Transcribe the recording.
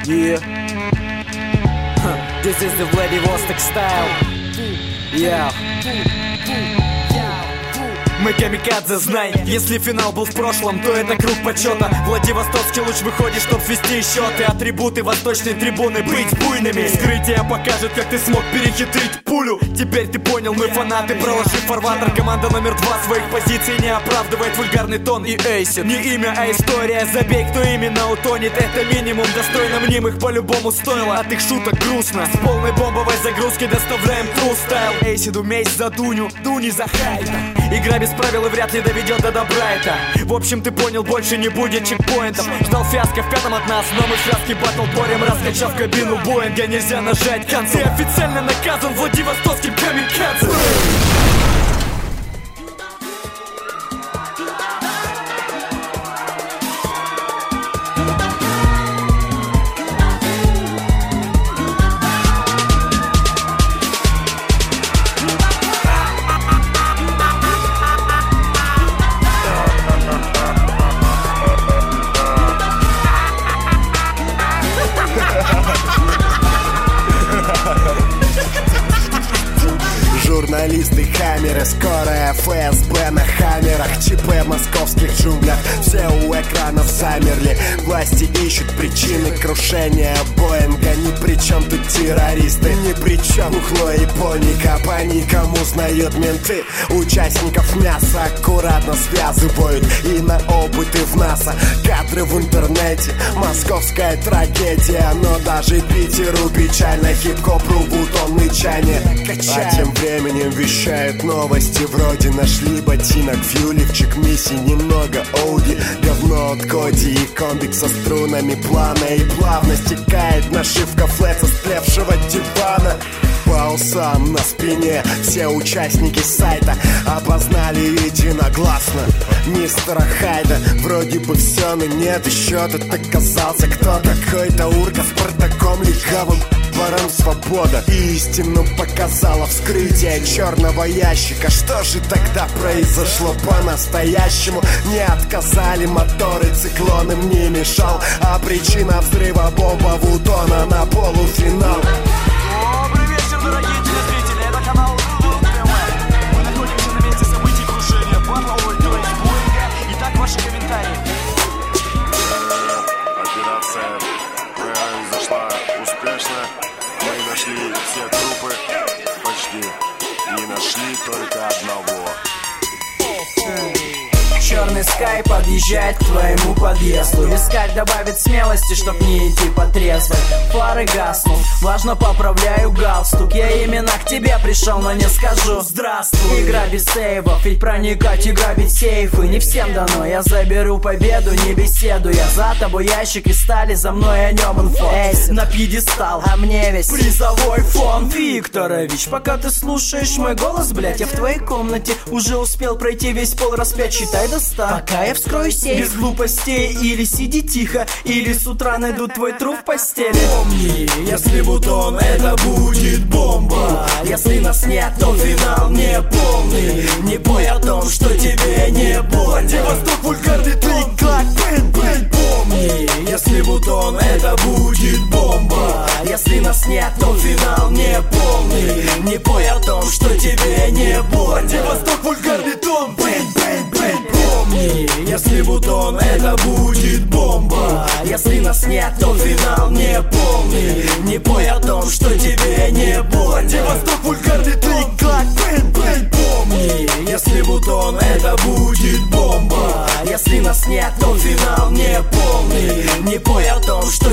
Yeah. This is the Vladivostok style. Yeah. Мы камикадзе, знай, если финал был в прошлом, то это круг почета. Владивостокский луч выходит, чтоб свести счеты. Атрибуты восточной трибуны быть буйными. Вскрытие покажет, как ты смог перехитрить пулю. Теперь ты понял, мы фанаты, проложив фарватер. Команда номер 2 своих позиций не оправдывает вульгарный тон и эйсит. Не имя, а история, забей, кто именно утонет. Это минимум, достойно мнимых по-любому стоило. От их шуток грустно, с полной бомбовой загрузкой доставляем true style. Эйсиду месть за Дуню, Дуни за Хайта. Игра без правил и вряд ли доведет до добра это. В общем, ты понял, больше не будет чекпоинтов. Ждал фиаско в 5-м от нас, но мы связки батл борем. Раскачав кабину Боинга, нельзя нажать концы. Ты официально наказан владивостокским камикадзе. Журналисты, камеры, скорая ФСБ на хаммерах. ЧП в московских джунглях, все у экранов замерли. Власти ищут причины крушения Боинга. Ни при чем тут террористы, ни при чем ухло и паника. По никам узнают менты. Участников мяса аккуратно связывают и на опыты в НАСА. Кадры в интернете, московская трагедия. Но даже Питеру печально, хип-хоп рвут он нычание. А тем временем вещают новости вроде: нашли ботинок, фьюливчик, миссии, немного Оуди. Говно от Коди и комбик со струнами плана. И плавно стекает нашивка флэт со стлевшего дивана. По усам на спине все участники сайта опознали единогласно мистера Хайда. Вроде бы все, но нет, еще тут оказался кто? Какой-то урка с бардаком легавым. Ворам свобода и истину показала вскрытие черного ящика. Что же тогда произошло по-настоящему? Не отказали моторы, циклон им не мешал. А причина взрыва бомба Вутона на полуфинал. Добрый вечер, дорогие телезрители, это канал Тут ТВ. Мы находимся на месте событий крушения батла, то есть Боинга. Итак, ваши комментарии. Операция произошла успешно. Мы нашли все трупы, почти. И нашли только одного. Черный скай подъезжает к твоему подъезду. Вискарь добавит смелости, чтоб не идти по трезвой. Фары гаснут, важно поправляю галстук. Я именно к тебе пришел, но не скажу здравствуй. Игра без сейвов, ведь проникать и грабить сейфы не всем дано. Я заберу победу, не беседуя. За тобой ящик и стали, за мной о нем инфо. Эйс на пьедестал, а мне весь призовой фон. Викторович, пока ты слушаешь мой голос, блять, я в твоей комнате уже успел пройти весь пол распять. Считай до 100, пока я вскрою сейф. Без глупостей, или сиди тихо, или с утра найду твой труп в постели. Помни, если Бутон, это будет бомба. Если нас нет, то финал не полный. Не бой о том, что тебе не больно. Владивосток, вульгарный трик, клак, бэн, бэн. Помни, если Бутон, это будет бомба. Если нас нет, то финал не полный. Не бой о том, что тебе не больно. Владивосток, вульгарный тон, бэн, бэн, бэн. Помни, если Бутон, это будет бомба. Если нас нет, то финал не полный. Не бой о том, что тебе не больно. Владивосток, вульгарный трик, клак, бэн, бэн. Помни, если Бутон, это будет бомба. Если нас нет, то финал не полный. Не бой о том, что